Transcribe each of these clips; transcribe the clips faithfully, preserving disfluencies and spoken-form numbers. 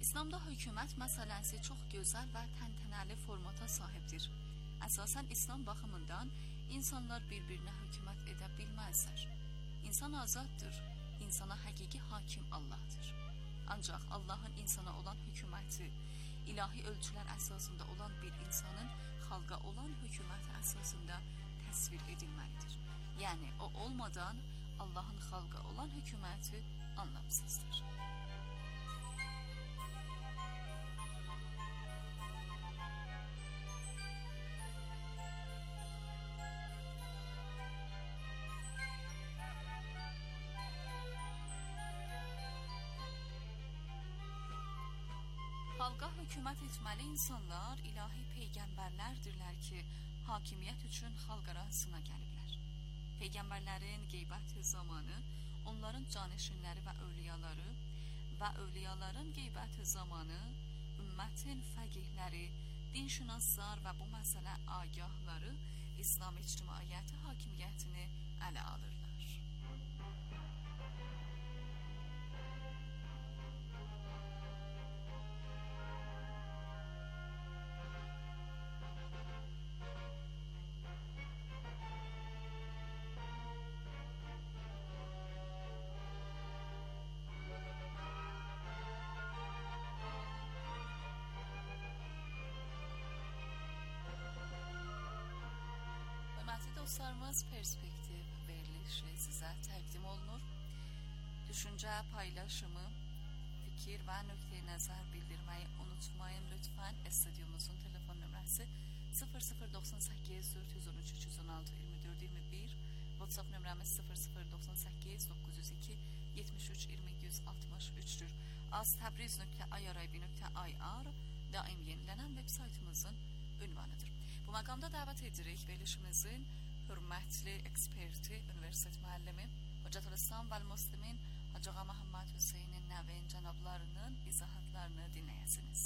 İslamda hökumət məsələsi çox gözəl və təntənəli formata sahibdir. Əsasən İslam baxımından insanlar bir-birinə hökumət edə bilməzlər. İnsan azaddır, insana həqiqi hakim Allahdır. Ancaq Allahın insana olan hökuməti, ilahi ölçülər əsasında olan bir insanın xalqa olan hökuməti əsasında təsvir edilməlidir. Yəni, o olmadan Allahın xalqa olan hökuməti anlamsızdır. Xalqa hökumət etməli insanlar ilahi peyğəmbərlərdirlər ki, hakimiyyət üçün xalq arasına gəliblər. Peyğəmbərlərin qeybət zamanı onların canişinləri və övliyaları və övliyaların qeybət zamanı ümmətin fəqihləri, dinşünaslar və bu məsələ agahları İslam ictimaiyyəti hakimiyyətini ələ alırlar. Hörmətli dostlarımız, perspektiv verilişi sizə təqdim olunur. Düşüncə paylaşımı, fikir və nöqteyi nəzər bildirməyi unutmayın lütfən. Stüdyomuzun telefon nömrəsi sıfır sıfır doxsan səkkiz dörd yüz on üç üç yüz on altı iyirmi dörd iyirmi bir, WhatsApp nömrəmiz sıfır sıfır doxsan səkkiz doqquz yüz iki yetmiş üç iyirmi yüz altmış üçdür. aztabriz nöqtə i r i b nöqtə i r daim yenilənən web saytımızın ünvanıdır. Bu məqamda dəvət edirik verilişimizin hörmətli eksperti, universitet müəllimi, Hocatulislam və Müslimin Hacı Ağa Məhəmməd Hüseynin Nəvin cənablarının izahatlarını dinləyəsiniz.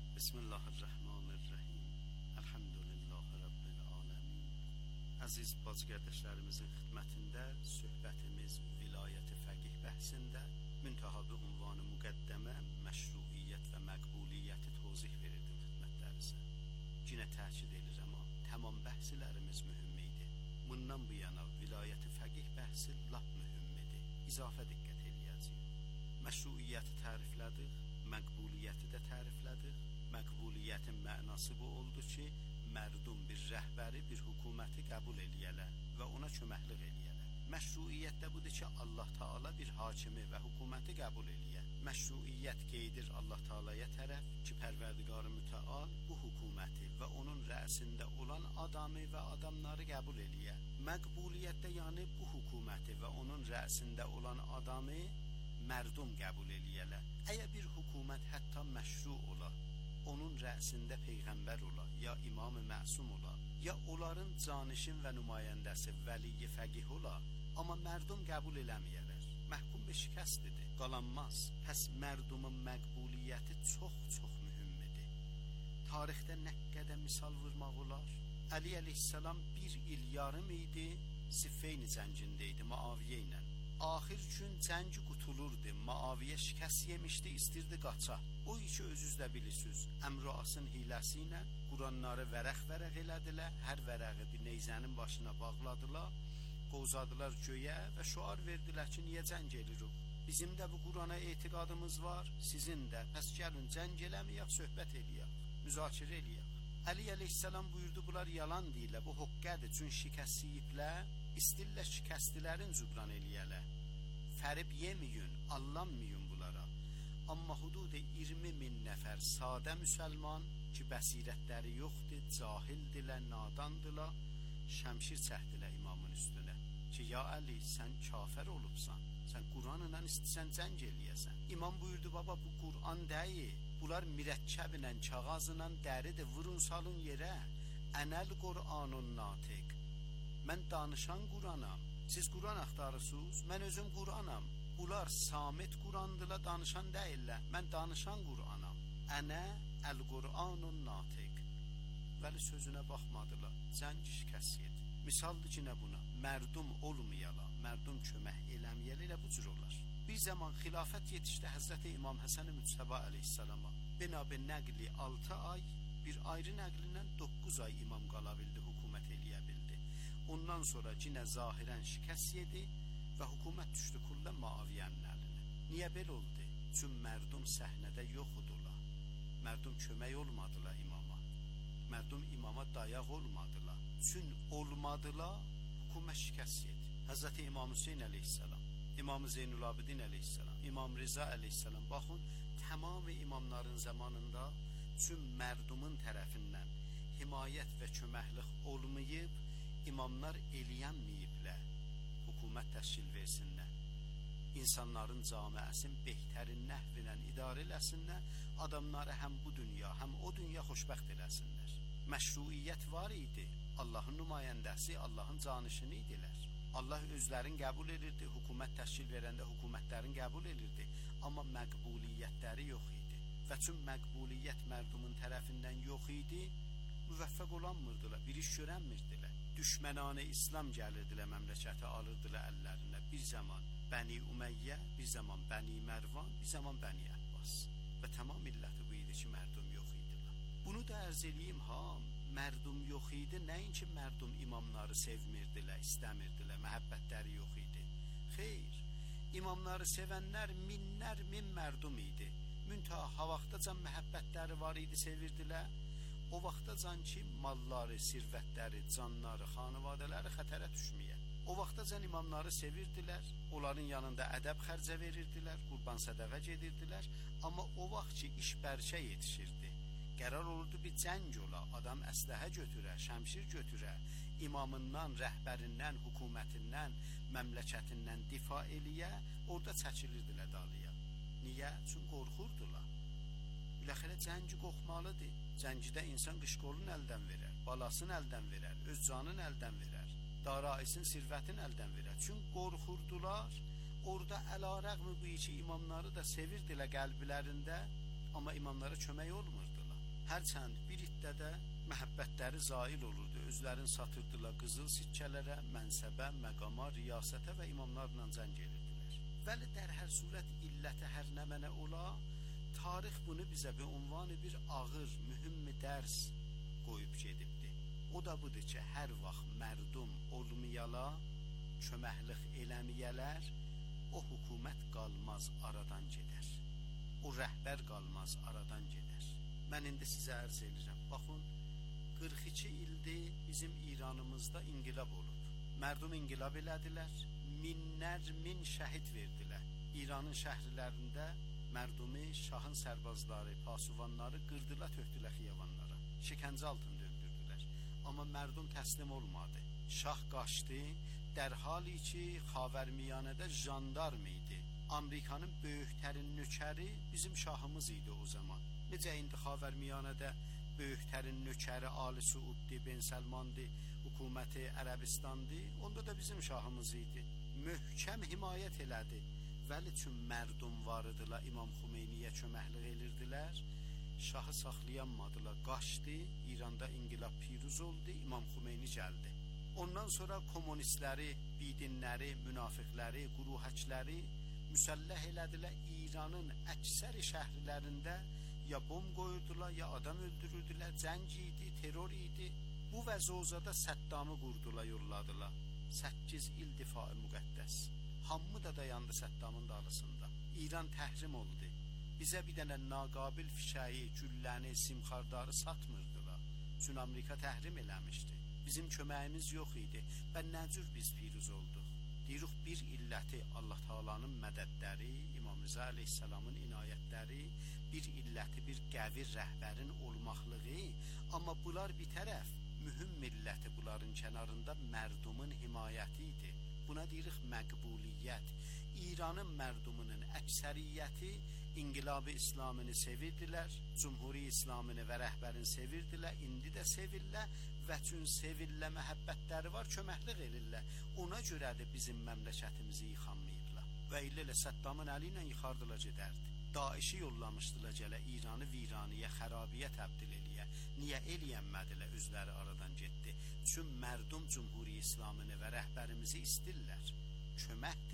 Bismillahirrahmanirrahim. Elhamdülillahi Rabbil aləmin. Əziz bacı qardaşlarımızın xidmətində söhbətimiz vilayəti fəqih bəhsində müntahabi unvanı müqəddəmə, məşruiyyət və məqbuliyyəti tozih verirdim xidmətlərinizə. Yine təkid edir, amma tamam bəhslərimiz mühüm idi. Bundan bu yana vilayəti fəqih bəhsi lap mühümmidir. İzafə diqqət eləyəcəyik. Məşruiyyəti təriflədik, məqbuliyyəti də təriflədik. Məqbuliyyətin mənası bu oldu ki, mərdum bir rəhbəri, bir hökuməti qəbul eləyələr və ona köməklik eləyələr. Məşruiyyətdə budur ki, Allah Taala bir hakimi və hökuməti qəbul eləyə. Məşruiyyət qeydir Allah Taalaya tərəf ki, Pərverdigar-ı Mütəal bu hökuməti və onun rəisində olan adamı və adamları qəbul eləyə. Məqbuliyyətdə yəni bu hökuməti və onun rəisində olan adamı mərdum qəbul eləyələr. Əgər bir hökumət hətta məşru ola, onun rəisində peyğəmbər ola, ya imam-ı məsum ola, ya onların canişin və nümayəndəsi vəli-i fəqih ola, amma mərdum qəbul eləməyələr. Məhkum bir şikəstidir, qalanmaz. Pəs mərdumun məqbuliyyəti çox-çox mühümmidir. Tarixdə nə qədər misal vurmaq olar? Əli əleyhissalam bir il yarım idi, Siffeyn cəngində idi Muaviyə ilə. Axir gün cəngi qutulurdu, Muaviyə şikəst yemişdi, istirdi qaça. O iki özünüz də bilirsiniz, Əmruasın hiləsi ilə Quranları vərəq-vərəq elədilər, hər vərəqi bir neyzənin başına bağladılar, qovzadılar göyə və şuar verdilər ki, niyə cəng edirik? Bizim də bu Qurana etiqadımız var, sizin də. Pəs gəlin, cəng eləməyək, söhbət eləyək, müzakirə eləyək. Əli əleyhissalam buyurdu, bunlar yalan deyirlər, bu hoqqədir, çün şikəst yiyiblər, istirlər şikəstilərin cübran eləyələr. Fərib yeməyin, allanmayın bunlara. Amma hudud iyirmi min nəfər sadə müsəlman ki, bəsirətləri yoxdur, cahildirlər, nadandılar, şəmşir çəkdilər imamın üstünə ki, ya Əli, sən kafir olubsan, sən Quranla istəsən cəng eləyəsən. İmam buyurdu, baba, bu Quran deyil, bunlar mürəkkəblə, kağazla dəridir, vurun salın yerə. Ənəl Qur'anun natiq. Mən danışan Quranam. Siz Quran axtarırsınız, mən özüm Quranam. Bunlar samit Qurandılar, danışan deyirlər. Mən danışan Quranam. Ənə əl-Qur'anun natiq. Vəli sözünə baxmadılar. Cəng şikəst yedi. Misaldır ki, nə buna? Mərdum olmayala, mərdum kömək eləməyələ elə bu cür olar. Bir zaman xilafət yetişdi Həzrəti İmam Həsən Müctəba əleyhissalama. Binabe nəqli altı ay, bir ayrı nəqlinlə doqquz ay imam qala bildi, hökumət eləyə bildi. Ondan sonra cinə zahirən şikəst yedi və hökumət düşdü kullə Muaviyyənin əlinə. Niyə belə oldu? Çünki mərdum səhnədə yox idilar. Mərdum kömək olmadılar imama. Mərdum imama dayaq olmadılar. Çünki olmadılar, hökumət şikəst yedi. Həzrəti İmam Hüseyn əleyhissalam, İmam Zeynulabidin əleyhissalam, İmam Rıza əleyhissalam, baxın, tamam imamların zamanında tüm mərdumun tərəfindən himayət və köməklik olmayıb, imamlar eləyənməyiblər, hökumət təşkil versinlər. İnsanların camiəsin behtərin nəhvinə idarə eləsinlər, adamları həm bu dünya, həm o dünya xoşbəxt eləsinlər. Məşruiyyət var idi, Allahın nümayəndəsi, Allahın canişini idilər. Allah özlərin qəbul edirdi, hökumət təşkil verəndə hökumətlərin qəbul edirdi, amma məqbuliyyətləri yox idi. Və çün məqbuliyyət mərdumun tərəfindən yox idi, müvəffəq olanmırdılar, bir iş görənmirdilər. Düşmənanə İslam gəlirdilər, məmləkəti alırdılar əllərinə. Bir zaman Bəni Ümeyyə, bir zaman Bəni Mərvan, bir zaman Bəni Əbbas. Və tamam milləti bu idi ki, mərdum yox idilər. Bunu da ərz eləyim, ha, mərdum yox idi, nəinki mərdum imamları sevmirdilər, istəmirdilər, məhəbbətləri yox idi. Xeyr, imamları sevənlər minlər min mərdum idi. Müntaha ha vaxtacan məhəbbətləri var idi, sevirdilər. O vaxtacan ki, malları, sirvətləri, canları, xanıvadələri xətərə düşməyə. O vaxtacan imamları sevirdilər, onların yanında ədəb xərcə verirdilər, qurban sədəqə gedirdilər. Amma o vaxt ki, iş bərkə yetişirdi. Qərar olurdu bir cəng ola, adam əsləhə götürə, şəmşir götürə, imamından, rəhbərindən, hökumətindən, məmləkətindən difa eləyə, orada çəkilirdilər dalıya. Niyə? Çünki qorxurdular. Biləxərə cəngi qorxmalıdır. Cəngidə insan qışqolun əldən verər, balasını əldən verər, öz canını əldən verər, daraisin, sirvətin əldən verər. Çünki qorxurdular, orada əlarəqmi bu iki imamları da sevirdilər qəlblərində, amma imamlara kömək olmurdular. Hərçənd bir iddədə məhəbbətləri zail olurdu, özlərini satırdılar qızıl sikkələrə, mənsəbə, məqama, riyasətə və imamlarla cəng edirdilər. Vəli dər hər surət illəti hər nə mənə ola, tarix bunu bizə bir ünvanı bir ağır, mühüm dərs qoyub gedibdi. O da budur ki, hər vaxt mərdum olmayala, köməklik eləməyələr, o hökumət qalmaz, aradan gedər. O rəhbər qalmaz, aradan gedər. Mən indi sizə ərz edirəm. Baxın, qırx iki ildir bizim İranımızda inqilab olub. Mərdum inqilab elədilər, minlər min şəhid verdilər. İranın şəhərlərində mərdumi, şahın sərbazları, pasuvanları qırdılar, tökdülər xiyavanlara. Şikəncə altında öldürdülər. Amma mərdum təslim olmadı. Şah qaçdı, dərhali ki, Xavərmiyanədə jandarm idi. Amerikanın böyüklərin nökəri bizim şahımız idi o zaman. Necə indi Xavərmiyanədə böyüklərin nökəri Ali Suuddi, Ben Səlmandi, hökuməti Ərəbistandı, onda da bizim şahımız idi. Möhkəm himayət elədi. Vəli üçün mərdum var idilər, İmam Xümeyniyə köməklik edirdilər. Şahı saxlayanmadılar, qaçdı, İranda inqilab piruz oldu, İmam Xümeyni gəldi. Ondan sonra kommunistləri, bidinləri, münafiqləri, quruhəkləri müsəlləh elədilər. İranın əksəri şəhərlərində ya bom qoyurdular, ya adam öldürürdülər, cəng idi, terror idi. Bu vəzozada Səddamı qurdular, yolladılar. Səkkiz il difai müqəddəs. Hamı da dayandı Səddamın dalısında. İran təhrim oldu. Bizə bir dənə naqabil fişəyi, gülləni, simxardarı satmırdılar. Çünki Amerika təhrim eləmişdi. Bizim köməyimiz yox idi. Və nə cür biz piruz olduq? Deyirik bir illəti Allah Taala'nın mədədləri, İmam Rıza əleyhissalamın inayətləri, bir illəti bir qəvir rəhbərin olmaqlığı, amma bunlar bir tərəf, mühüm milləti bunların kənarında mərdumun himayəti idi. Buna deyirik məqbuliyyət. İranın mərdumunun əksəriyyəti İnqilab-ı İslamını sevirdilər, Cumhuri İslamını və rəhbərini sevirdilər, indi də sevirlər və çün sevillə məhəbbətləri var, köməklik edirlər. Ona görə də bizim məmləkətimizi yıxanmayıblar. Və illə ilə Səddamın əli ilə yıxardılar gedərdi. Daişi yollamışdılar gələ İranı viraniyə, xərabiyə təbdil eləyə. Niyə eləyənmədilər, özləri aradan getdi. Çün mərdum Cumhuri İslamını və rəhbərimizi istirlər, köməkdirlər.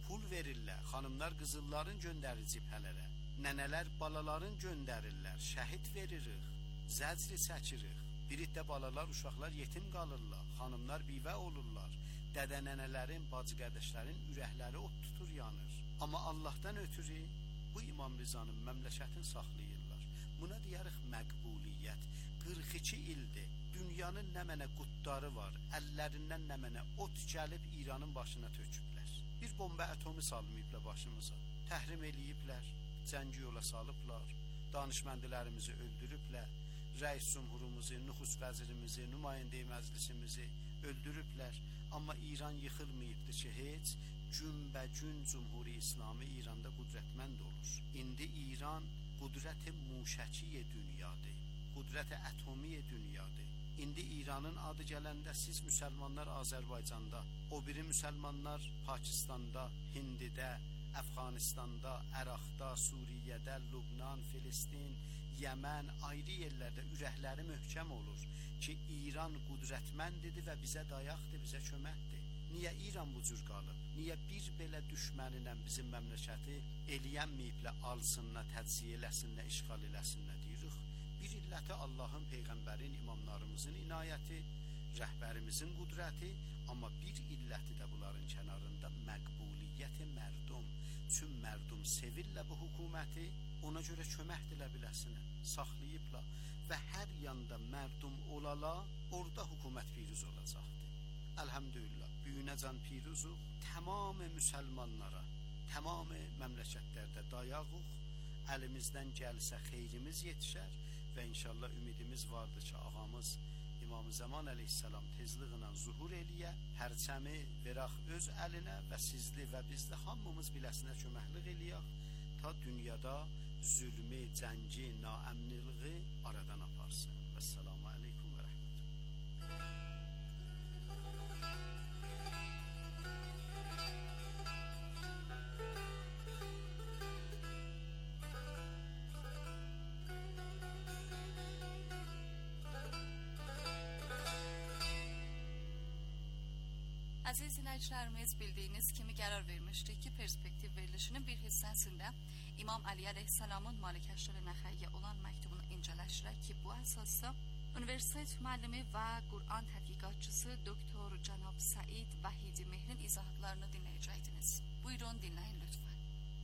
pul verirlər, xanımlar qızılların göndərir cibhələrə, nənələr balaların göndərirlər, şəhid veririk, zəcri çəkirik. Bir iddə balalar, uşaqlar yetim qalırlar, xanımlar bivə olurlar, dədə nənələrin, bacı qardaşların ürəkləri od tutur, yanır. Amma Allahdan ötürü bu İmam Rizanın məmləkətini saxlayırlar. Buna deyərik məqbuliyyət. qırx iki ildir. Dünyanın nə mənə qutları var, əllərindən nə mənə ot gəlib İranın başına töküblər. Bir bomba atomu salmayıblar başımıza. Təhrim eləyiblər, cəngi yola salıblar, danışməndilərimizi öldürüblər, rəis cumhurumuzu, nüfus vəzirimizi, nümayəndə məclisimizi öldürüblər. Amma İran yıxılmayıbdı ki, heç günbəgün Cumhuri İslami İranda qudrətmənd olur. İndi İran qudrət-i muşəkiyə dünyadır, qudrət-i atomiyə dünyadır. İndi İranın adı gələndə siz müsəlmanlar Azərbaycanda, o biri müsəlmanlar Pakistanda, Hindidə, Əfqanistanda, Əraqda, Suriyədə, Lübnan, Filistin, Yəmən, ayrı yerlərdə ürəkləri möhkəm olur ki, İran qudrətməndidir və bizə dayaqdır, bizə köməkdir. Niyə İran bu cür qalıb? Niyə bir belə düşməninlə bizim məmləkəti eləyənməyiblə alsınlar, təciyə eləsinlər, işğal eləsinlər deyirik? Bir illəti Allahın, Peyğəmbərin, imamlarımızın inayəti, rəhbərimizin qudrəti, amma bir illəti də bunların kənarında məqbuliyyət-i mərdum. Çün mərdum sevirlər bu hökuməti, ona görə köməkdirlər biləsinə, saxlayıblar və hər yanda mərdum olala, orada hökumət piruz olacaqdır. Əlhəmdülillah, büyünəcən piruzuq, tamam müsəlmanlara, tamam məmləkətlərdə dayağıq, əlimizdən gəlsə xeyrimiz yetişər və inşallah ümidimiz vardır ki, ağamız İmam-ı Zaman əleyhissalam tezliğinə zuhur eləyə, pərçəmi veraq öz əlinə və sizli və bizli hamımız biləsinə köməklik eləyək, ta dünyada zülmü, cəngi, naəmniliği aradan aparsın. Vəssalamu aleykum və rəhmətullah. Aziz dinləyicilərimiz, bildiyiniz kimi qərar vermişdik ki, perspektiv verilişinin bir hissəsində İmam Əli əleyhissalamın Malikəşrə Nəxəyyə olan məktubunu incələşdirək ki, bu əsasda universitet müəllimi və Qur'an tədqiqatçısı doktor Cənab Səid Vəhidi Mehrin izahatlarını dinləyəcəydiniz. Buyurun, dinləyin lütfən.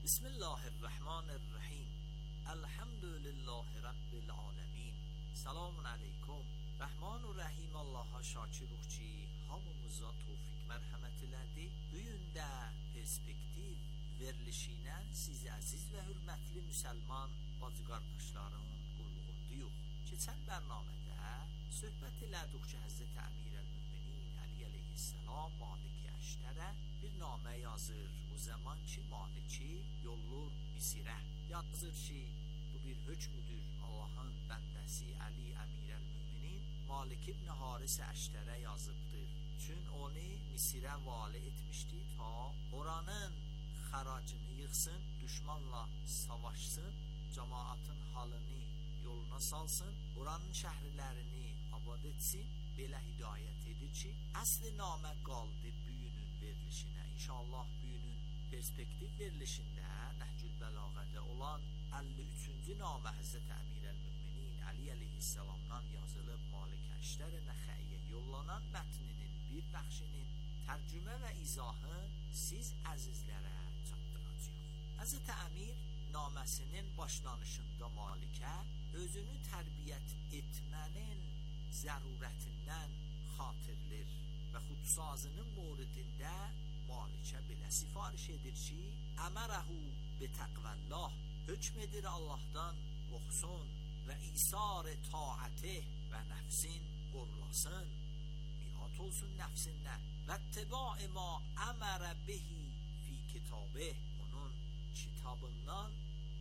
Bismillahirrahmanirrahim. Elhamdülillahi Rabbil aləmin. Selamun aleykum. Rəhman və Rəhim Allaha şakiruq ki, hamımıza tövfiq mərhəmət elədi. Bugündə perspektiv verilişinə siz əziz və hürmətli müsəlman bacı qardaşların qulluğundayıq. Keçən bərnamədə söhbət elədik ki, Həzrət Əmirəl-Müminin Əli əleyhissalam Maliki Əştərə bir namə yazır. O zaman ki, Maliki yollur Misirə. Yazır ki, bu bir hökmüdür. Allahın bəndəsi Əli Əmirəl-Müminin Malik ibn Haris Əştərə yazıbdır. Çün onu Misirə vali etmişdi ta oranın xəracını yığsın, düşmanla savaşsın, cemaatın halını yoluna salsın, oranın şəhərlərini abad etsin. Belə hidayət edir ki, əsli namə qaldı büyünün verilişinə. İnşallah büyünün perspektiv verilişində Nəhcül Bəlağədə olan əlli üçüncü namə Həzrət Əmirəl-Müminin Əli əleyhissalamdan yazılıb Malikə Əştər Nəxəyyə yollanan mətninin bir bəxşinin tərcümə və izahı siz əzizlərə çatdıracaq. Həzrət Əmir naməsinin başlanışında Malikə özünü tərbiyyət etmənin zərurətindən xatırlir və xudsazının moridində Malikə belə sifariş edir ki, əmərəhu bi təqvəllah, hükm edir Allahdan qorxsun və isar-ı taatih və nəfsin qorlasın, mihat olsun nəfsindən və ittiba-i ma əmərə bihi fi kitabih, onun kitabından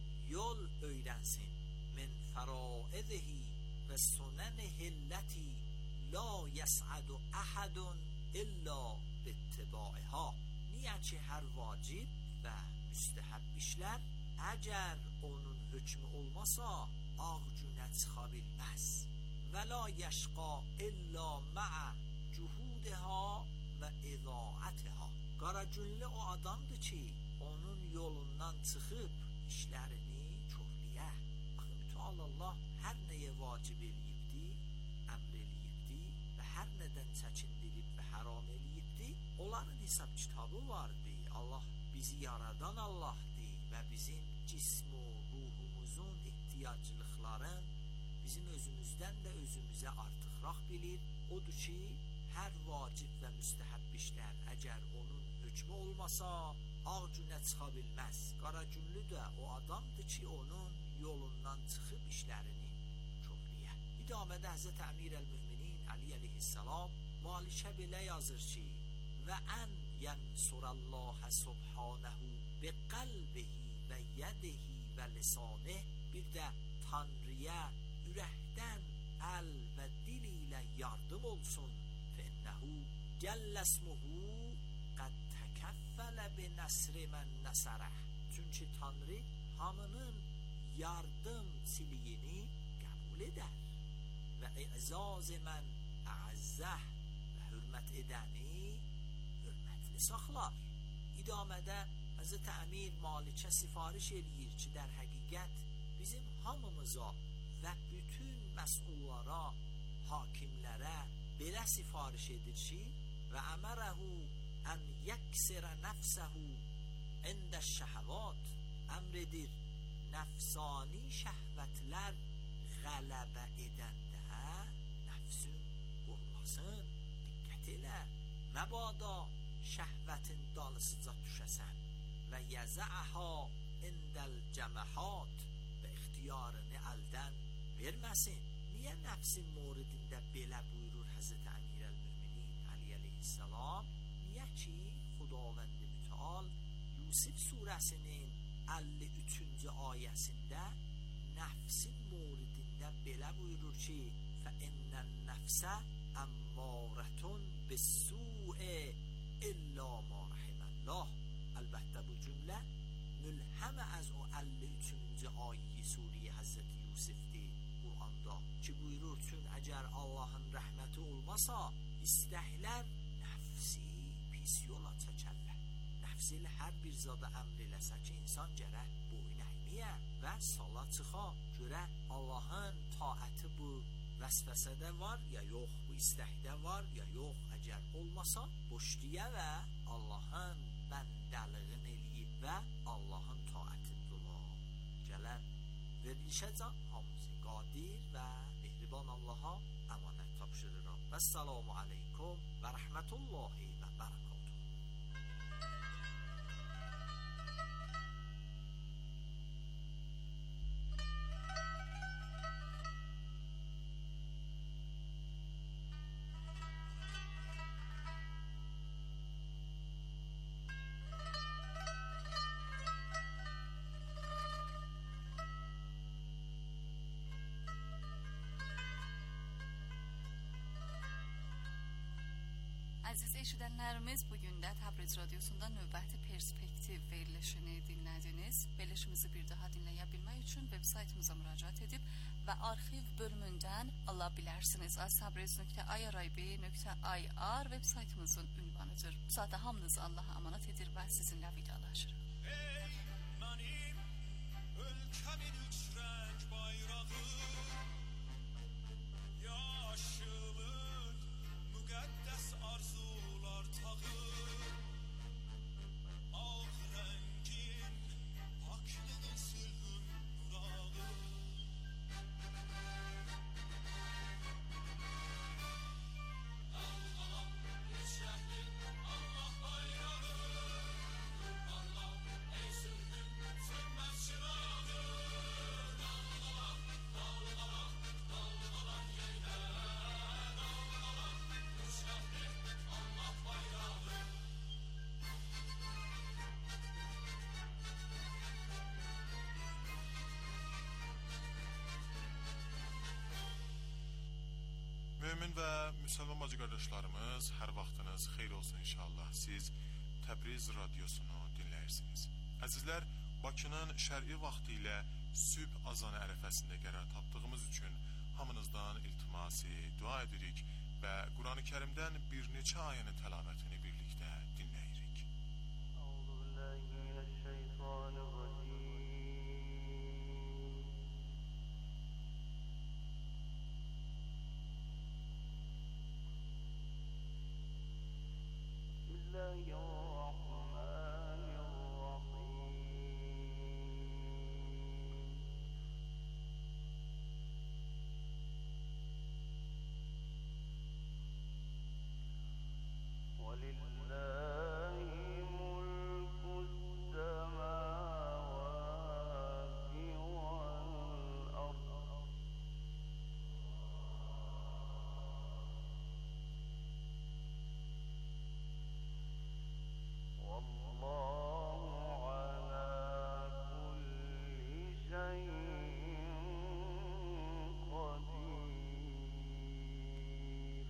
yol öyrənsin, min fəraidihi və sunənihilləti la yəs'adu əhədun illa bittibaiha. Niyə ki, hər vacib və müstəhəb işlər əgər onun hökmü olmasa ağ günə çıxa bilməz. Və la yəşqa illa mə'ə cühudəha və idaətəha. Qaragünlü o adamdır ki, onun yolundan çıxıb işlərini çoxliyə. Axı mütəal Allah hər nəyə vacib eləyibdi, əmr eləyibdi və hər nədən çəkindirib və haram eləyibdi. Onların hesab kitabı vardı. Allah bizi yaradan Allahdır və bizim cism و ruhumuzun ehtiyaclıqların bizim özümüzdən də özümüzə artıqraq bilir. Odur ki, hər vacib və müstəhəb işlər əgər onun hökmü olmasa ağ günə çıxa bilməz. Qara günlü də o adamdır ki, onun yolundan çıxıb işlərini çoxliyə. İdamədə Həzrət Əmir el-Müminin Ali əleyhissalam Malikə belə yazır ki, və ən yənsurəllahə subhanəhu bi qəlbihi və yədihi və lisaneh, bir də Tanrıya ürəkdən, əl və dil ilə yardım olsun. Fənnəhu gəlləsmuhu qəd təkəffələ bi nəsri mən nəsərəh. Çünki Tanrı hamının yardım siliyini qəbul edər və i'zaz mən əzzəh və hürmət edəni hürmətli saxlar. İdamədə Həzrət Əmir Malikə sifariş eləyir ki, در həqiqət bizim hamımıza və bütün məsullara, hakimlərə belə sifariş edir ki, və əmərəhu ən yəksirə nəfsəhu əndə şəhəvat, əmr edir nəfsani şəhvətlər qələbə edəndə nəfsün qorlasın, diqqət elə, məbada şəhvətin dalısıca düşəsən və yəzəəha indəl cəməhət və ixtiyarını əldən verməsin. Niyə nəfsin moridində belə buyurur Həzrət Əmir el-Müminin Ali əleyhissalam? Niyə ki, Xudavənd mütəal Yusuf surəsinin əlli üçüncü ayəsində nəfsin moridində belə buyurur ki, fəinnən nəfsə əmmārətun bis-su'e illə mə rahiməllah. Əlbəttə bu cümlə mülhəmə az o əlli üçüncü ayi Suriyə Həzrət Yusufdir Quranda ki, buyurur çün əgər Allahın rəhməti olmasa, istəklər nəfsi pis yola çəkərlər. Nəfsi ilə hər bir zada əmr eləsə ki, insan gərək boyun əyməyə və sala çıxa görə Allahın taəti bu vəsvəsədə var ya yox, bu istəkdə var ya yox. Əgər olmasa, boşluya və Allahın bəndəliğin eləyib və Allahın taətində ola gələn verilişəcən hamısı qadir və mehriban Allaha əmanət tapşırıram. Vəssalamu aleykum və rəhmətullahi və bərəkatuhu. Əziz eşidənlərimiz, bugün də Təbriz Radiosunda növbəti perspektiv verilişini dinlədiniz. Verilişimizi bir daha dinləyə bilmək üçün web saytımıza müraciət edib və arxiv bölümündən ala bilərsiniz. aztabriz nöqtə irib nöqtə ir web saytımızın ünvanıdır. Bu saatda hamınızı Allaha amanat edir və sizinlə vidalaşırıq. Ey mənim ölkəmin üç rəng bayrağı, yaşılın müqəddəs arzular tağı, ağ rəngin paklığın sülhün nurağı. Dalğalan üç rəngli Allah bayrağı, Allah ey sülhün sönməz çırağı. Dalğalan, dalğalan, dalğalan yeylə, dalğalan üç rəngli Allah bayrağı. Mömin və müsəlman bacı qardaşlarımız, hər vaxtınız xeyir olsun inşallah. Siz Təbriz Radiosunu dinləyirsiniz. Əzizlər, Bakının şərqi vaxtı ilə sübh azanı ərəfəsində qərar tapdığımız üçün hamınızdan iltimasi dua edirik və Qurani Kərimdən bir neçə ayənin təlavətini birlikdə dinləyirik. الشيطان الرجيم. بسم الله الرحمن الرحيم. ولله ملك السماوات والأرض والله على كل شيء قدير.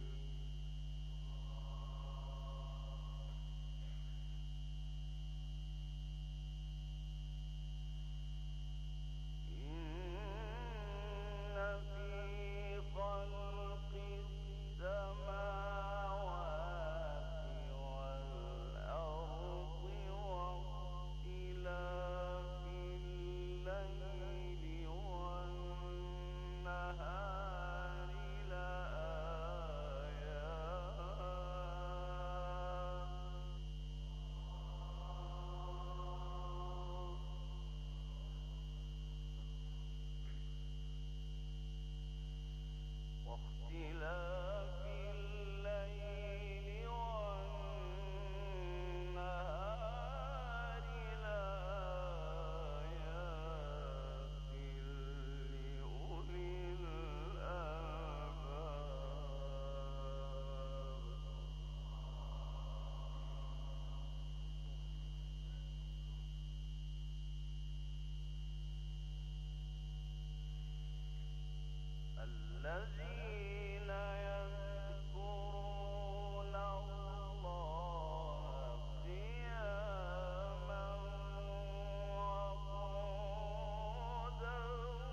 إن في خلق السماوات والأرض واختلاف الليل والنهار لآيات واختلاف الليل والنهار لآيات لأولي الألباب. الذين يذكرون الله قياما وقعودا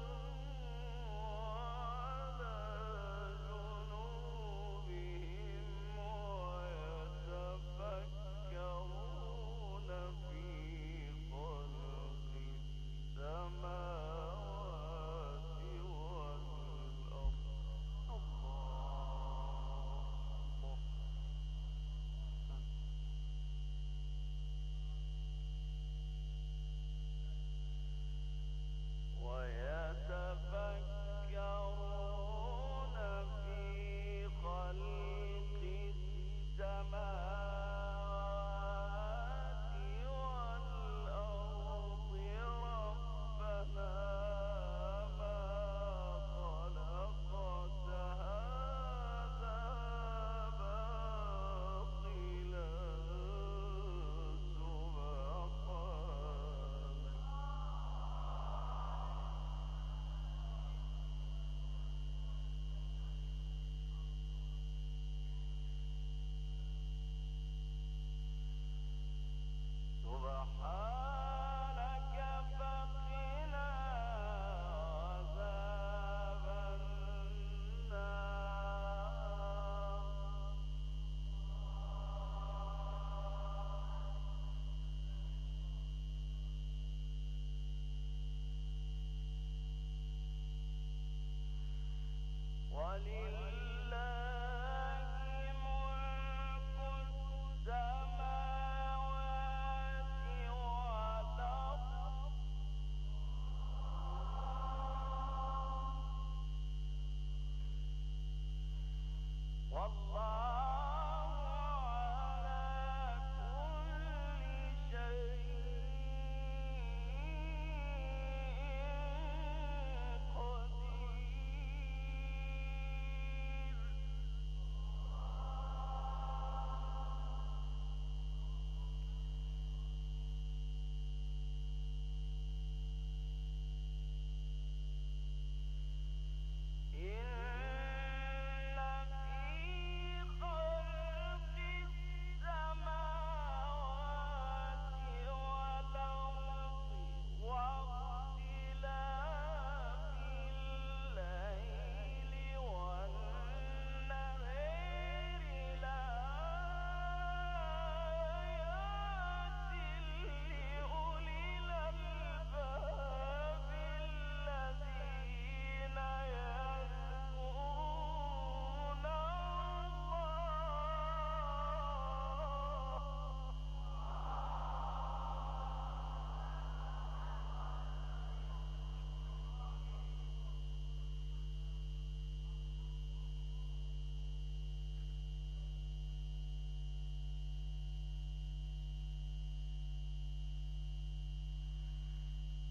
وعلى جنوبهم ويتفكرون في خلق السماوات والأرض. ويتفكرون في خلق السماوات والأرض ربنا ما خلقت هذا باطلا سبحانك فقنا عذاب النار. ولله ملك السماوات والأرض والله على كل شيء قدير. إن في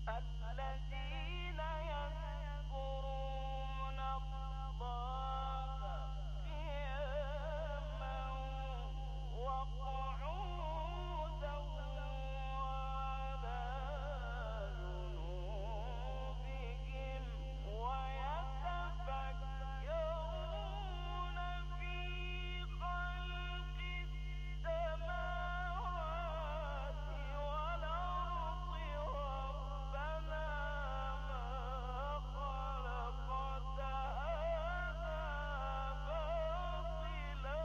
الذين يذكرون الله قياما وقعودا وعلى جنوبهم ويتفكرون في خلق السماوات والأرض ربنا ما خلقت هذا باطلا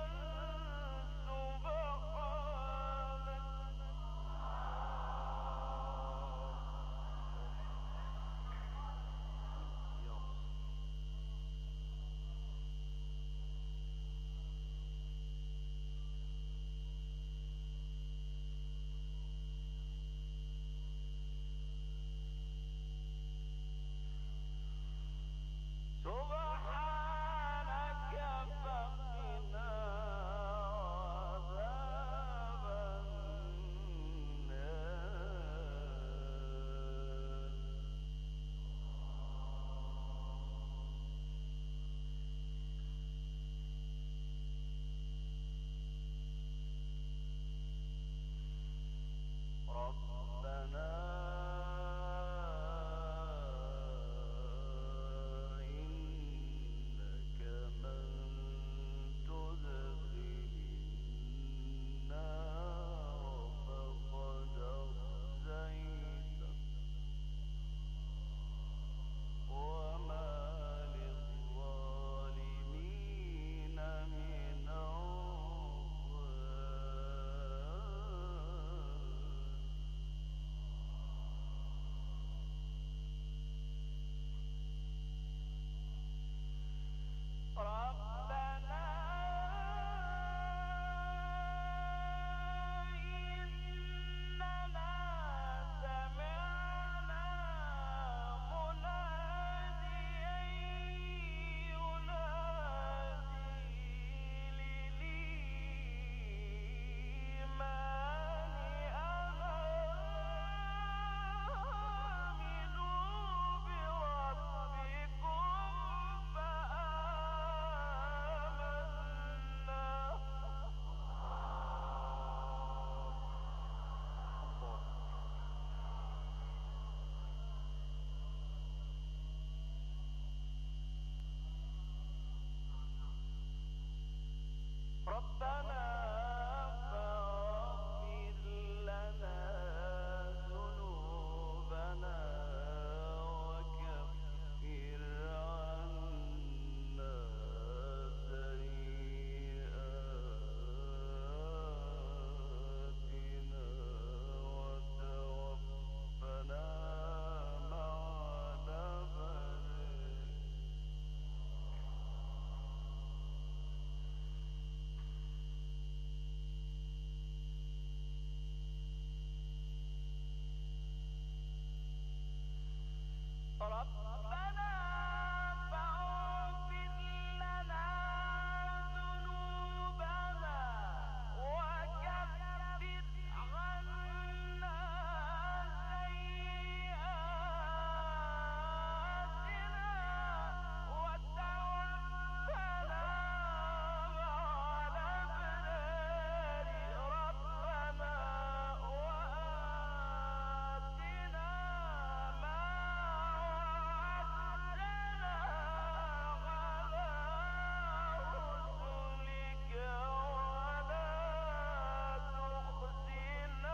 سبحانك فقنا عذاب النار ربنا إنك من تدخل النار فقد أخزيته وما للظالمين من أنصار ربنا إننا سمعنا مناديا ينادي للإيمان أن آمنوا بربكم ربنا فاغفر لنا ذنوبنا وكفر عنا سيئاتنا وتوفنا مع الأبرار ربنا فاغفر لنا ذنوبنا وكفر عنا سيئاتنا وتوفنا مع الأبرار ربنا وآتنا ما وعدتنا على رسلك ولا تخزنا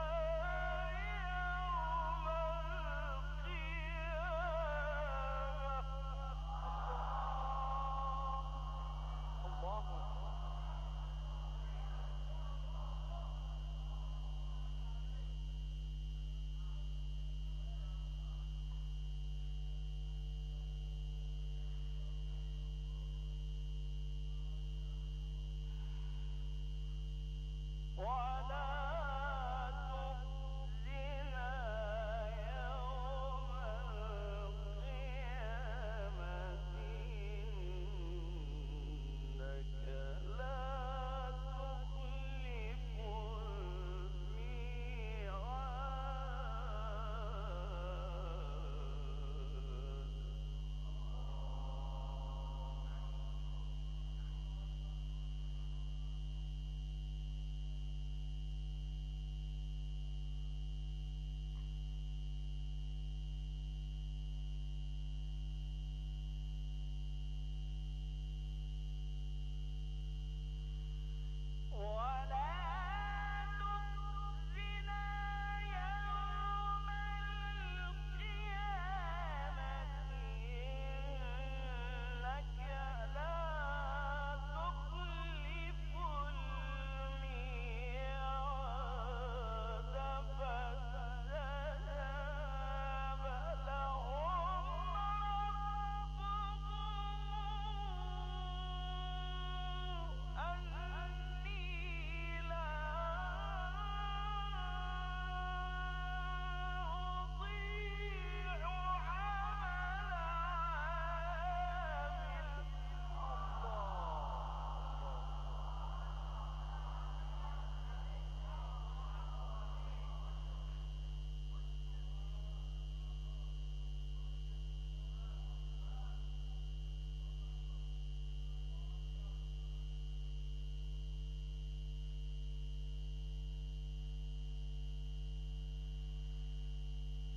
يوم القيامة الله ولا تخزنا يوم القيامة إنك لا تخلف الميعاد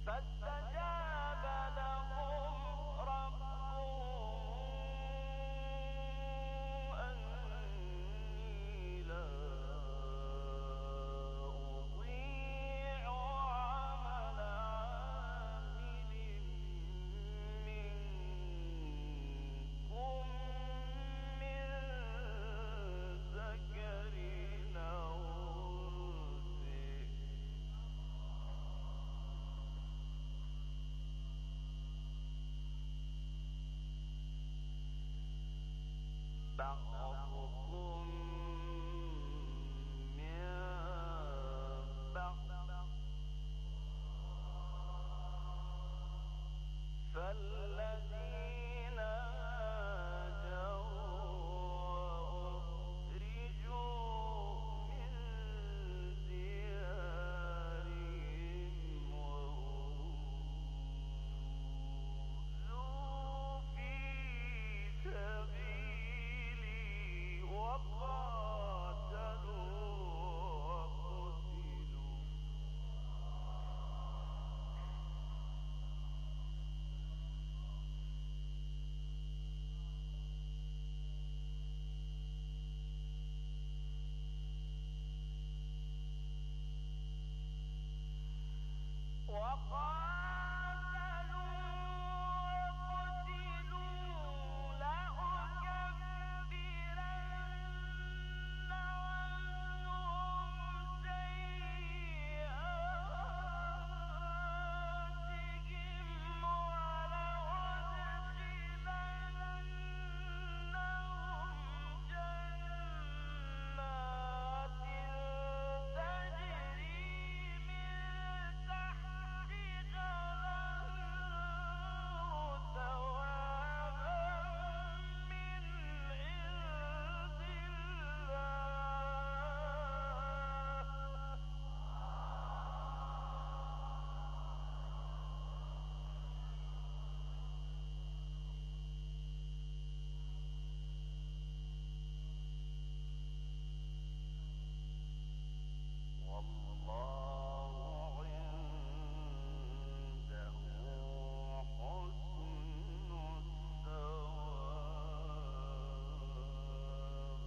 فاستجاب لهم ربهم أني لا أضيع عمل عامل منكم من ذكر أو أنثى بعضكم من بعض فالذين هاجروا وأخرجوا من ديارهم وأوذوا في سبيلي وقاتلوا وقتلوا وقاتلوا وقتلوا لأكفرن عنهم سيئاتهم ولأدخلنهم جنات تجري من تحتها الأنهار ثوابا من عند الله والله عنده حسن الثواب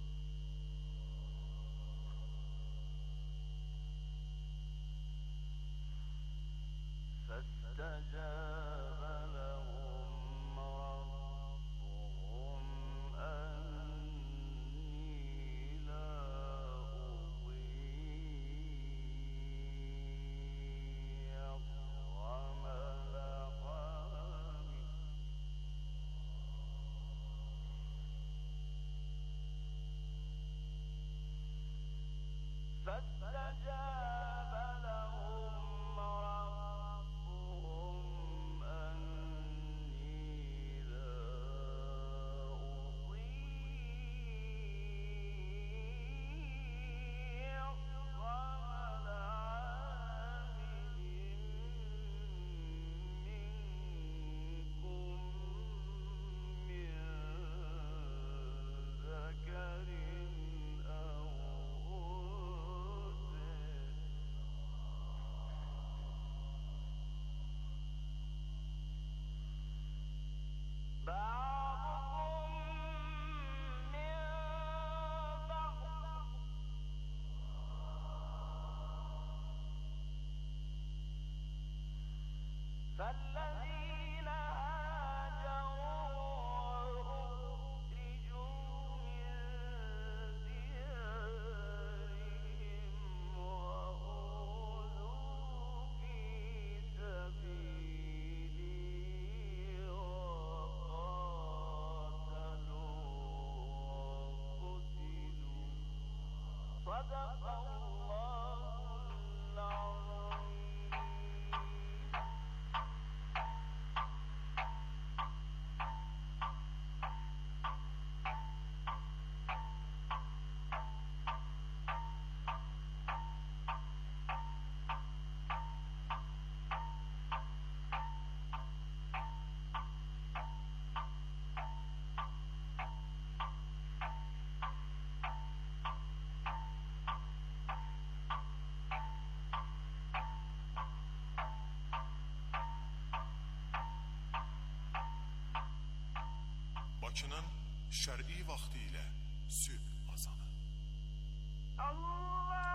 فاستجاب لهم ربهم أني لا أضيع عمل عامل فاستجاب لهم ربهم أني لا أضيع عمل عامل منكم من ذكر أو أنثى بعضكم من بعض فالذين هاجروا وأخرجوا من ديارهم وأوذوا في سبيلي وقاتلوا وقتلوا صدق الله العظيم Bakının şər'i vaxtı ilə sübh azanı. Allah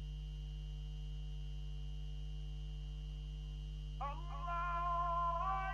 Allah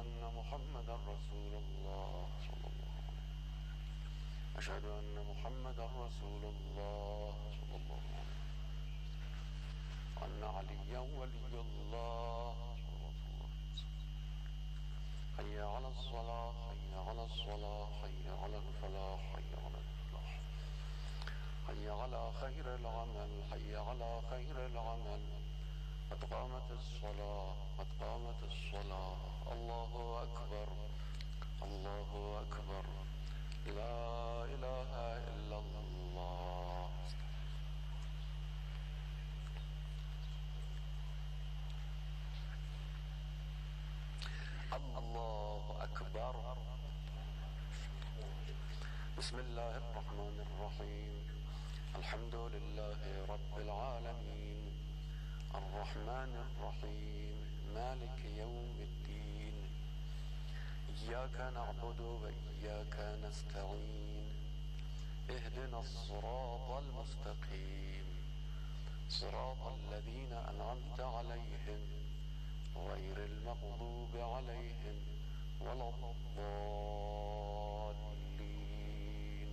أن محمدا رسول الله صلى الله عليه وسلم. أشهد أن محمدا رسول الله صلى الله عليه وسلم. أن عليا ولي الله صلى الله عليه وسلم. حي على الصلاة حي على الصلاة حي على الفلاح حي على الفلاح. حي على خير العمل حي على خير العمل. قد قامت الصلاة قد قامت الصلاة. الله أكبر الله أكبر. لا إله إلا الله. الله أكبر. بسم الله الرحمن الرحيم. الحمد لله رب العالمين الرحمن الرحيم مالك يوم الدين. إياك نعبد وإياك نستعين. اهدنا الصراط المستقيم صراط الذين أنعمت عليهم غير المغضوب عليهم ولا الضالين.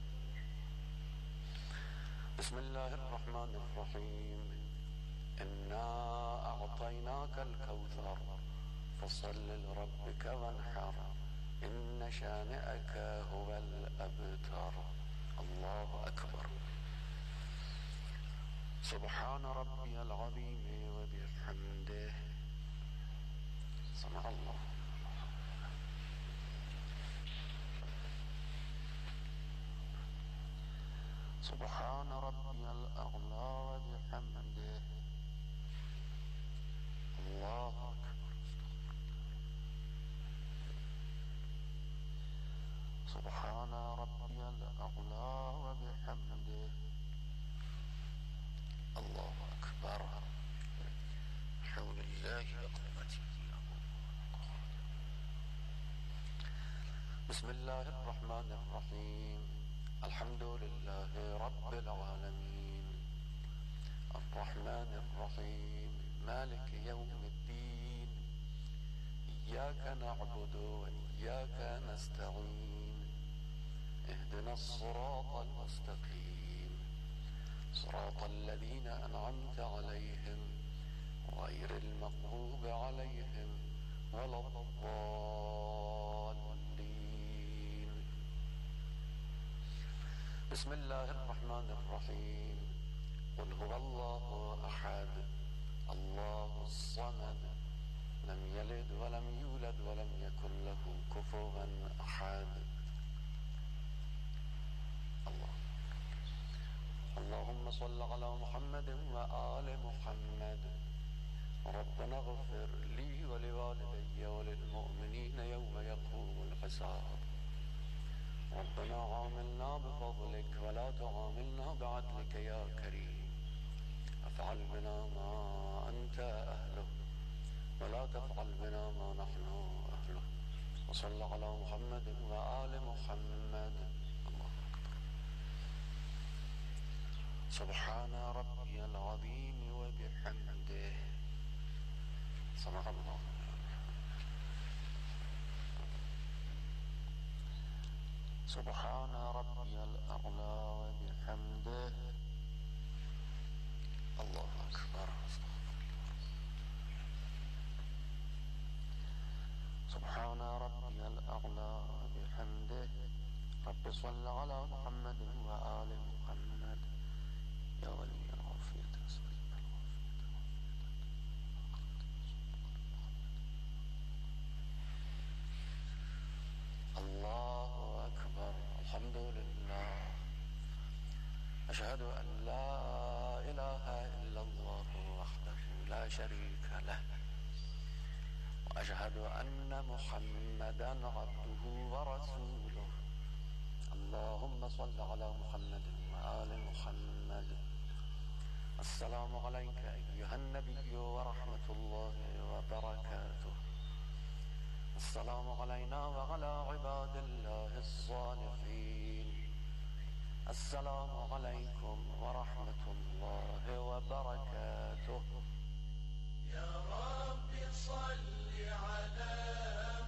بسم الله الرحمن الرحيم. إنا أعطيناك الكوثر فصل لربك وانحر إن شانئك هو الأبتر. الله أكبر. سبحان ربي العظيم وبحمده. سمع الله. سبحان ربي الأعلى وبحمده. الله أكبر. سبحان ربي الأعلى وبحمده. الله أكبر. حول الله وقوته. بسم الله الرحمن الرحيم. الحمد لله رب العالمين الرحمن الرحيم مالك يوم الدين. إياك نعبد وإياك نستعين. اهدنا الصراط المستقيم صراط الذين أنعمت عليهم غير المغضوب عليهم ولا الضالين. بسم الله الرحمن الرحيم. قل هو الله أحد الله الصمد لم يلد ولم يولد ولم يكن له كفوا أحد. الله. اللهم صل على محمد وآل محمد. ربنا اغفر لي ولوالدي وللمؤمنين يوم يقوم الحساب. ربنا عاملنا بفضلك ولا تعاملنا بعدلك يا كريم. افعل بنا ما أنت أهله ولا تفعل بنا ما نحن أهله. وصل على محمد وآل محمد. الله أكبر. سبحان ربي العظيم وبحمده. سمع الله. سبحان ربي الأعلى وبحمده. الله أكبر. سبحان ربي الأعلى وبحمده. رب صل على محمد وآل محمد. يا ولي العافية أسألك العافية. الله أكبر. الحمد لله. أشهد أن لا إله إلا الله وحده لا شريك له. وأشهد أن محمدا عبده ورسوله. اللهم صل على محمد وآل محمد. السلام عليك أيها النبي ورحمة الله وبركاته. السلام علينا وعلى عباد الله الصالحين. السلام عليكم ورحمة الله وبركاته. يا رب صل على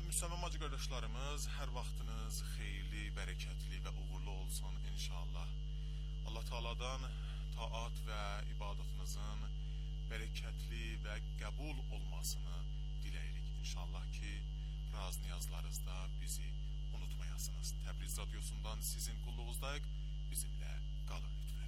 müsəlman bacı qardaşlarımız, hər vaxtınız xeyirli, bərəkətli və uğurlu olsun inşallah. Allah Taala'dan taat və ibadətinizin bərəkətli və qəbul olmasını diləyirik. İnşallah ki, raz niyazlarınızda bizi unutmayasınız. Təbriz Radyosu'ndan sizin qulluğunuzdayıq. Bizimlə qalın lütfen.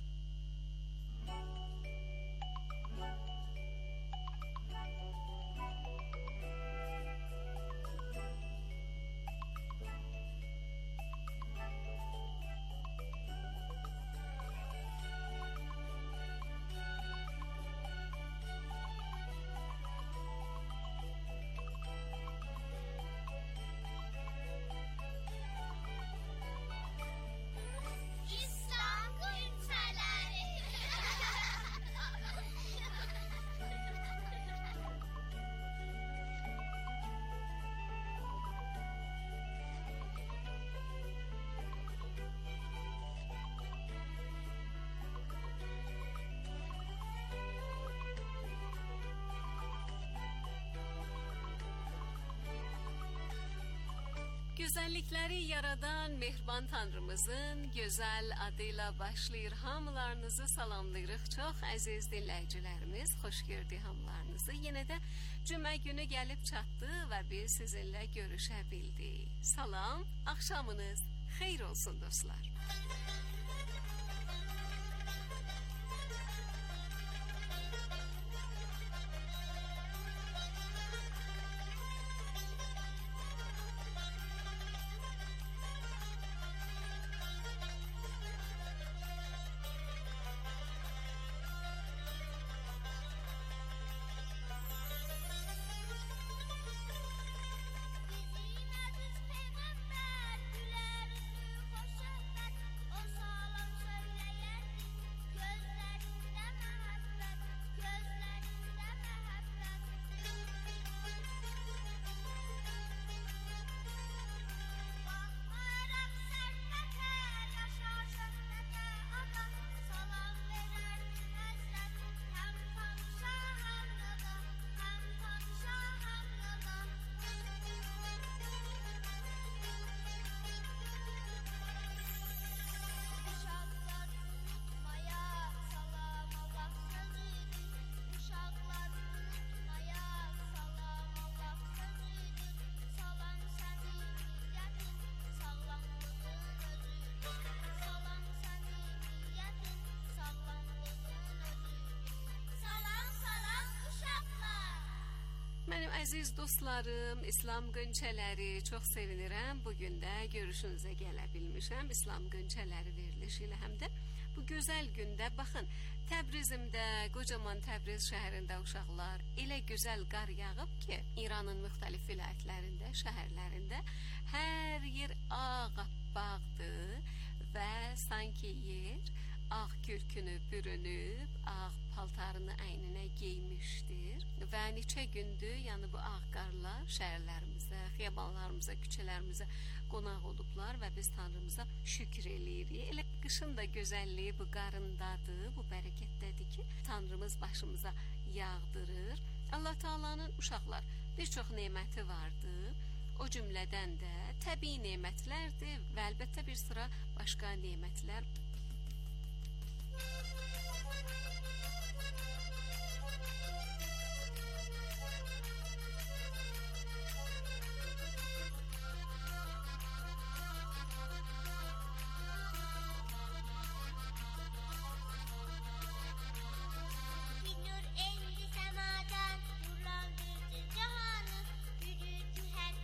Güzellikleri yaradan mehriban Tanrımızın güzel adıyla başlayır. Hamılarınızı salamlayırıq. Çox əziz dinləyicilərimiz, xoş gördük hamılarınızı. Yenə də cümə günü gəlib çatdı və biz sizinlə görüşə bildik. Salam, axşamınız xeyir olsun dostlar. Mənim əziz dostlarım, İslam Qönçələri, çox sevinirəm. Bugün də görüşünüzə gələ bilmişəm. İslam Qönçələri verilişi ilə həm də bu gözəl gündə baxın, Təbrizimdə, qocaman Təbriz şəhərində uşaqlar elə gözəl qar yağıb ki, İranın müxtəlif vilayətlərində, şəhərlərində hər yer ağappaqdır və sanki yer ağ kürkünü bürünüb, ağ paltarını əyninə giymişdir və neçə gündür, yəni bu ağ qarlar şəhərlərimizə, xiyabanlarımıza, küçələrimizə qonaq olublar və biz Tanrımıza şükür eləyirik. Elə qışın da gözəlliyi bu qarındadır, bu bərəkətdədir ki, Tanrımız başımıza yağdırır. Allah Taala'nın uşaqlar bir çox neməti vardır. O cümlədən də təbii nemətlərdir və əlbəttə bir sıra başqa nemətlər.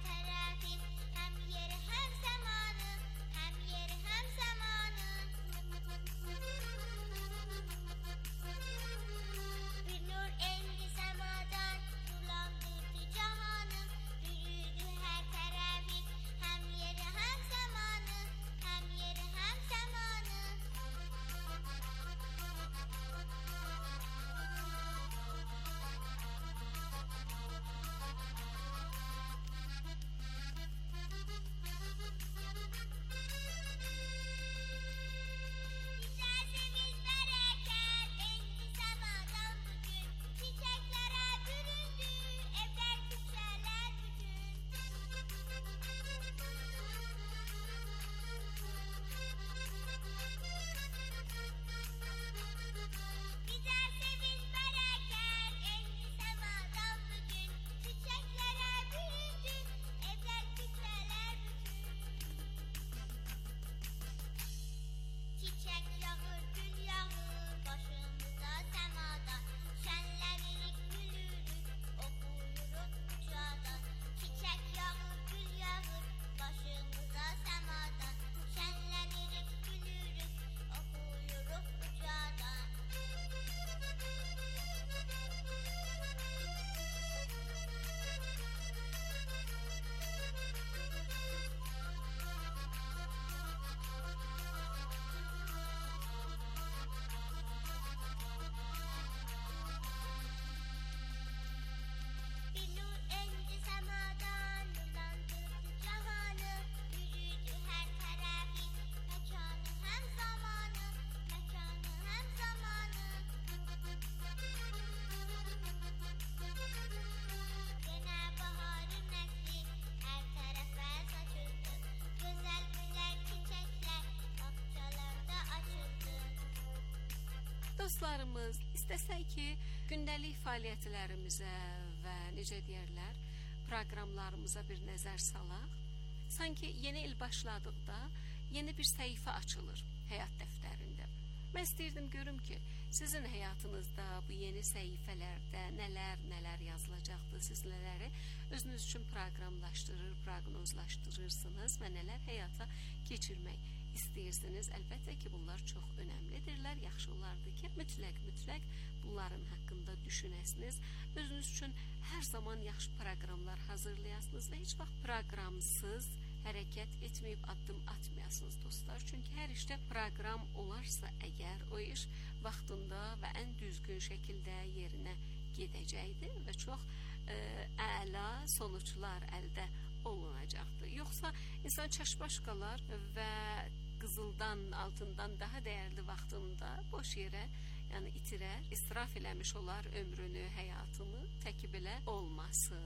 Hem yeri hem zamanı, hem yeri hem zamanı. dostlarımız, istəsək ki, gündəlik fəaliyyətlərimizə və necə deyirlər, proqramlarımıza bir nəzər salaq. Sanki yeni il başladıqda yeni bir səhifə açılır həyat dəftərində. Mən istəyirdim görüm ki, sizin həyatınızda bu yeni səhifələrdə nələr nələr yazılacaqdır, siz nələri özünüz üçün proqramlaşdırır, proqnozlaşdırırsınız və nələr həyata keçirmək istəyirsiniz. Əlbəttə ki, bunlar çox önəmlidirlər. Yaxşı olardı ki, mütləq, mütləq bunların haqqında düşünəsiniz. Özünüz üçün hər zaman yaxşı proqramlar hazırlayasınız və heç vaxt proqramsız hərəkət etməyib addım atmayasınız dostlar. Çünki hər işdə proqram olarsa əgər o iş vaxtında və ən düzgün şəkildə yerinə gedəcəkdir və çox ə, əla sonuçlar əldə olunacaqdır. Yoxsa insan çaşbaş qalar və qızıldan, altından daha dəyərli vaxtında boş yerə yəni itirər, israf eləmiş olar ömrünü, həyatını, təki belə olmasın.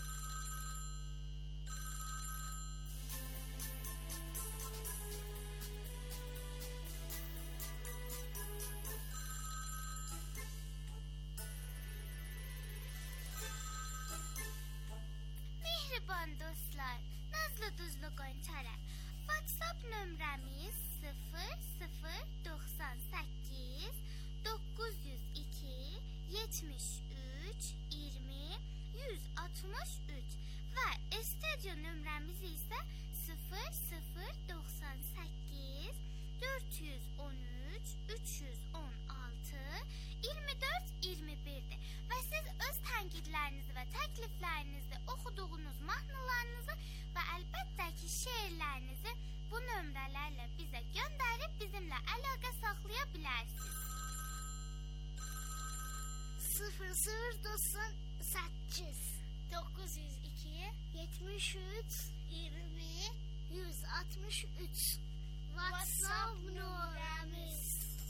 Mehriban dostlar, nazlı duzlu qonçalar. WhatsApp nömrəmiz sıfır sıfır doxsan səkkiz doqquz yüz iki yetmiş üç iyirmi yüz altmış üç və studio nömrəmiz isə sıfır sıfır doxsan səkkiz dörd yüz on üç üç yüz on altı iyirmi dörd iyirmi birdir. Və siz öz tənqidlərinizi və təkliflərinizi, oxuduğunuz mahnılarınızı və əlbəttə ki şeirlərinizi bu nömrələrlə bizə göndərib bizimlə əlaqə saxlaya bilərsiniz. sıfır sıfır doxsan səkkiz doqquz yüz iki yetmiş üç iyirmi yüz altmış üç WhatsApp nömrəmiz.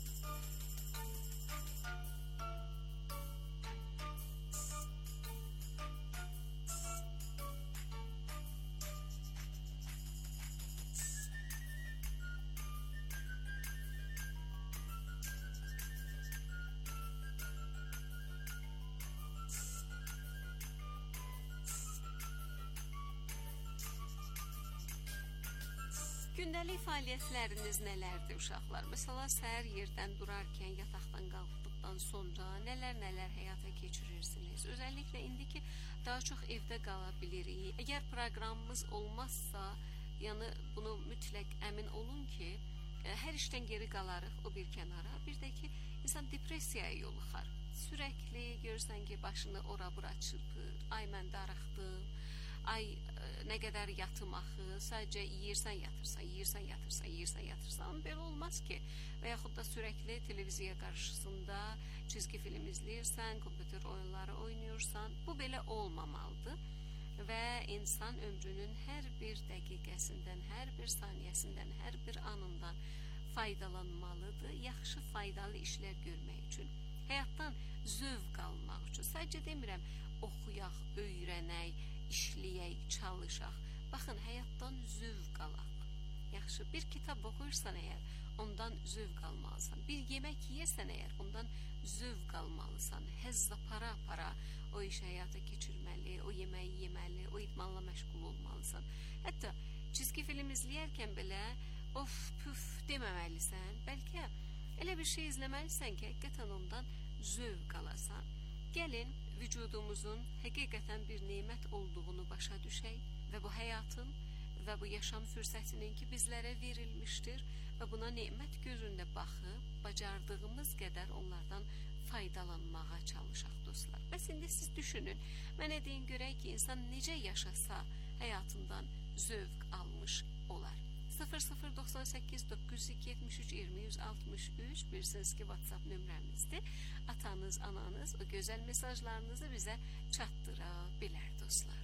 Gündəlik fəaliyyətləriniz nələrdir uşaqlar? Məsələn, səhər yerdən durarkən, yataqdan qalxdıqdan sonra nələr-nələr həyata keçirirsiniz? Özəlliklə indi ki, daha çox evdə qala bilirik. Əgər proqramımız olmazsa, yəni bunu mütləq əmin olun ki, hər işdən geri qalarıq o bir kənara. Bir də ki, insan depressiyaya yoluxar. Sürəkli görürsən ki, başını ora-bura çırpır. Ay, mən darıxdım. Ay, nə qədər yatım axı, sadəcə yeyirsən, yatırsan, yeyirsən, yatırsan, yeyirsən, yatırsan, belə olmaz ki. Və yaxud da sürəkli televiziya qarşısında çizgi film izləyirsən, kompüter oyunları oynayırsan, bu belə olmamalıdır. Və insan ömrünün hər bir dəqiqəsindən, hər bir saniyəsindən, hər bir anından faydalanmalıdır, yaxşı faydalı işlər görmək üçün, həyatdan zövq almaq üçün. Sadəcə demirəm, oxuyaq, öyrənək, işləyək, çalışaq. Baxın, həyatdan zövq alaq. Yaxşı, bir kitab oxuyursan əgər, ondan zövq almalısan. Bir yemək yeyirsən əgər, ondan zövq almalısan. Həzz apara-apara o işi həyata keçirməli, o yeməyi yeməli, o idmanla məşğul olmalısan. Hətta çizgi film izləyərkən belə of, püf deməməlisən. Bəlkə elə bir şey izləməlisən ki, həqiqətən ondan zövq alasan. Gəlin, vücudumuzun həqiqətən bir nemət olduğunu başa düşək və bu həyatın və bu yaşam fürsətinin ki bizlərə verilmişdir və buna nemət gözündə baxıb, bacardığımız qədər onlardan faydalanmağa çalışaq dostlar. Bəs indi siz düşünün, mənə deyin görək ki, insan necə yaşasa həyatından zövq almış olar. sıfır sıfır doxsan səkkiz doqquz yüz iki yetmiş üç iyirmi yüz altmış üç bilirsiniz ki WhatsApp nömrəmizdir. Atanız, ananız o gözəl mesajlarınızı bizə çatdıra bilər dostlar.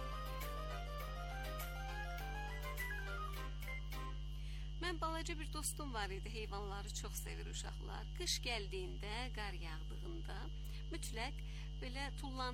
Mən balaca bir dostum var idi, heyvanları çox sevir uşaqlar. Qış gəldiyində, qar yağdığında mütləq belə tullan